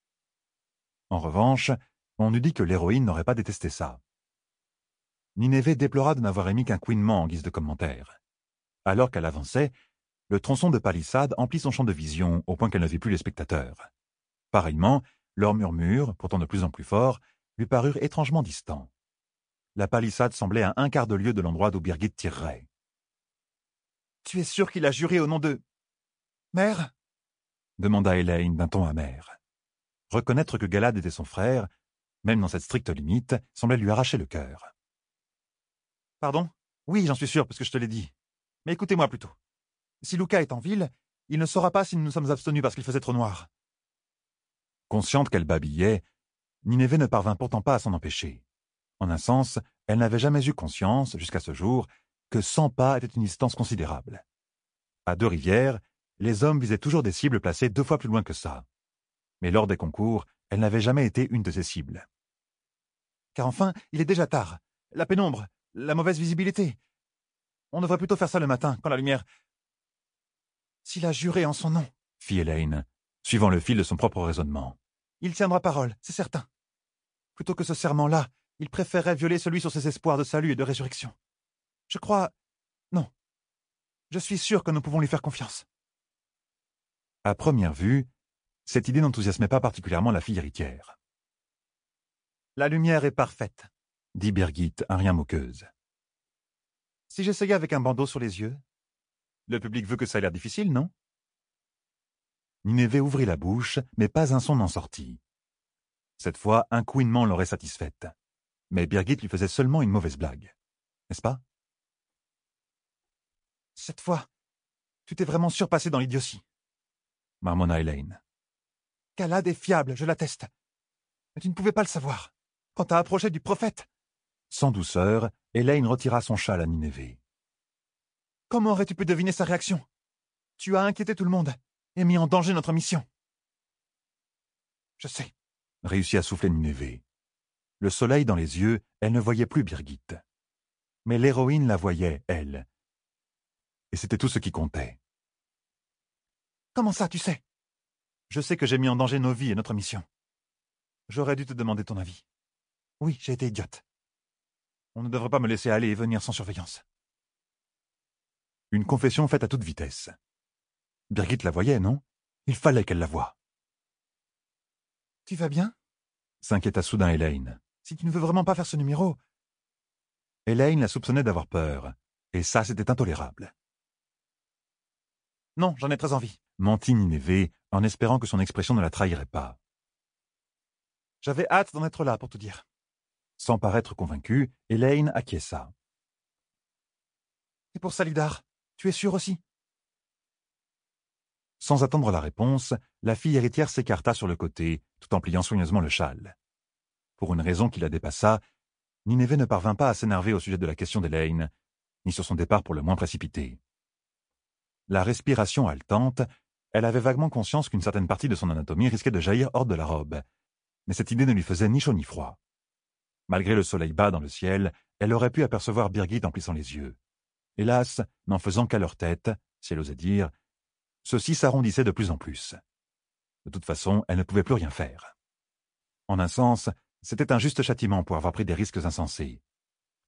En revanche, on eût dit que l'héroïne n'aurait pas détesté ça. Nineveh déplora de n'avoir émis qu'un couinement en guise de commentaire. Alors qu'elle avançait, le tronçon de palissade emplit son champ de vision au point qu'elle ne vit plus les spectateurs. Pareillement, leurs murmures, pourtant de plus en plus forts, lui parurent étrangement distants. La palissade semblait à un quart de lieue de l'endroit d'où Birgit tirerait. « Tu es sûr qu'il a juré au nom de... Mère ?» demanda Elaine d'un ton amer. Reconnaître que Galad était son frère, même dans cette stricte limite, semblait lui arracher le cœur. « Pardon ? Oui, j'en suis sûr, parce que je te l'ai dit. Mais écoutez-moi plutôt. Si Luca est en ville, il ne saura pas si nous nous sommes abstenus parce qu'il faisait trop noir. » Consciente qu'elle babillait, Nineveh ne parvint pourtant pas à s'en empêcher. En un sens, elle n'avait jamais eu conscience, jusqu'à ce jour, que cent pas était une distance considérable. À Deux-Rivières, les hommes visaient toujours des cibles placées deux fois plus loin que ça. Mais lors des concours, elle n'avait jamais été une de ces cibles. Car enfin, il est déjà tard. La pénombre, la mauvaise visibilité. On devrait plutôt faire ça le matin, quand la lumière... S'il a juré en son nom, fit Elaine, suivant le fil de son propre raisonnement. Il tiendra parole, c'est certain. Plutôt que ce serment-là, il préférerait violer celui sur ses espoirs de salut et de résurrection. Je crois... Non. Je suis sûr que nous pouvons lui faire confiance. À première vue, cette idée n'enthousiasmait pas particulièrement la fille héritière. La lumière est parfaite, dit Birgit, un rien moqueuse. Si j'essayais avec un bandeau sur les yeux, le public veut que ça ait l'air difficile, non? Nineveh ouvrit la bouche, mais pas un son n'en sortit. Cette fois, un couinement l'aurait satisfaite. Mais Birgit lui faisait seulement une mauvaise blague. N'est-ce pas? Cette fois, tu t'es vraiment surpassé dans l'idiotie, marmonna Elaine. Galad est fiable, je l'atteste. Mais tu ne pouvais pas le savoir. Quand t'as approché du prophète... Sans douceur, Elaine retira son châle à Nineveh. Comment aurais-tu pu deviner sa réaction? Tu as inquiété tout le monde et mis en danger notre mission. Je sais, réussit à souffler Nineveh. Le soleil dans les yeux, elle ne voyait plus Birgit. Mais l'héroïne la voyait, elle. Et c'était tout ce qui comptait. Comment ça, tu sais? Je sais que j'ai mis en danger nos vies et notre mission. J'aurais dû te demander ton avis. Oui, j'ai été idiote. On ne devrait pas me laisser aller et venir sans surveillance. Une confession faite à toute vitesse. Birgit la voyait, non? Il fallait qu'elle la voie. Tu vas bien? S'inquiéta soudain Elaine. Si tu ne veux vraiment pas faire ce numéro... Elaine la soupçonnait d'avoir peur, et ça, c'était intolérable. Non, j'en ai très envie, mentit Nineveh, en espérant que son expression ne la trahirait pas. J'avais hâte d'en être là, pour tout dire. Sans paraître convaincue, Elaine acquiesça. Et pour Salidar, tu es sûre aussi? Sans attendre la réponse, la fille héritière s'écarta sur le côté, tout en pliant soigneusement le châle. Pour une raison qui la dépassa, Nineveh ne parvint pas à s'énerver au sujet de la question d'Elaine, ni sur son départ pour le moins précipité. La respiration haletante, elle avait vaguement conscience qu'une certaine partie de son anatomie risquait de jaillir hors de la robe, mais cette idée ne lui faisait ni chaud ni froid. Malgré le soleil bas dans le ciel, elle aurait pu apercevoir Birgit en plissant les yeux. Hélas, n'en faisant qu'à leur tête, si elle osait dire, ceux-ci s'arrondissaient de plus en plus. De toute façon, elle ne pouvait plus rien faire. En un sens, c'était un juste châtiment pour avoir pris des risques insensés.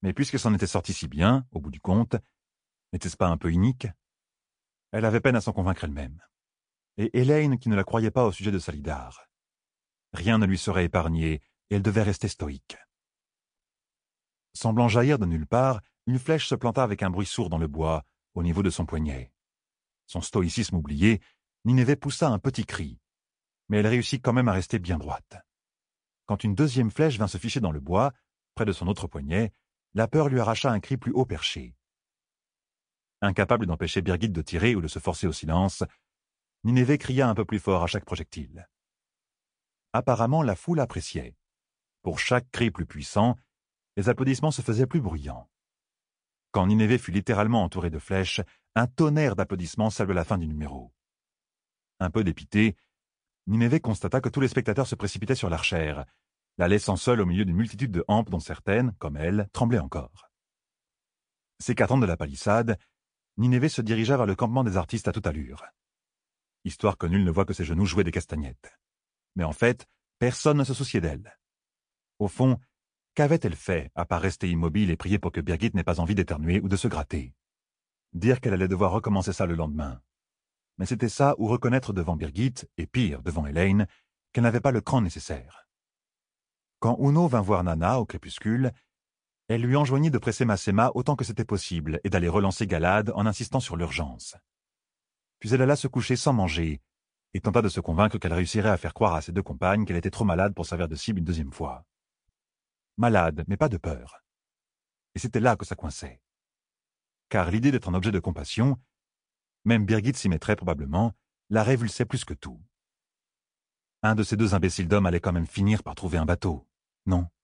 Mais puisque s'en était sorti si bien, au bout du compte, n'était-ce pas un peu inique? Elle avait peine à s'en convaincre elle-même. Et Elaine qui ne la croyait pas au sujet de Salidar. Rien ne lui serait épargné, et elle devait rester stoïque. Semblant jaillir de nulle part, une flèche se planta avec un bruit sourd dans le bois, au niveau de son poignet. Son stoïcisme oublié, Nineveh poussa un petit cri, mais elle réussit quand même à rester bien droite. Quand une deuxième flèche vint se ficher dans le bois, près de son autre poignet, la peur lui arracha un cri plus haut perché. Incapable d'empêcher Birgit de tirer ou de se forcer au silence, Nineveh cria un peu plus fort à chaque projectile. Apparemment, la foule appréciait. Pour chaque cri plus puissant, les applaudissements se faisaient plus bruyants. Quand Nineveh fut littéralement entouré de flèches, un tonnerre d'applaudissements salua la fin du numéro. Un peu dépité, Nineveh constata que tous les spectateurs se précipitaient sur l'archère, la laissant seule au milieu d'une multitude de hampes dont certaines, comme elle, tremblaient encore. S'écartant de la palissade, Nineveh se dirigea vers le campement des artistes à toute allure. Histoire que nul ne voie que ses genoux jouaient des castagnettes. Mais en fait, personne ne se souciait d'elle. Au fond, qu'avait-elle fait, à part rester immobile et prier pour que Birgit n'ait pas envie d'éternuer ou de se gratter? Dire qu'elle allait devoir recommencer ça le lendemain. Mais c'était ça ou reconnaître devant Birgit, et pire, devant Elaine, qu'elle n'avait pas le cran nécessaire. Quand Uno vint voir Nana au crépuscule, elle lui enjoignit de presser Massema autant que c'était possible et d'aller relancer Galad en insistant sur l'urgence. Puis elle alla se coucher sans manger et tenta de se convaincre qu'elle réussirait à faire croire à ses deux compagnes qu'elle était trop malade pour servir de cible une deuxième fois. Malade, mais pas de peur. Et c'était là que ça coinçait. Car l'idée d'être un objet de compassion, même Birgit s'y mettrait probablement, la révulsait plus que tout. Un de ces deux imbéciles d'hommes allait quand même finir par trouver un bateau, non?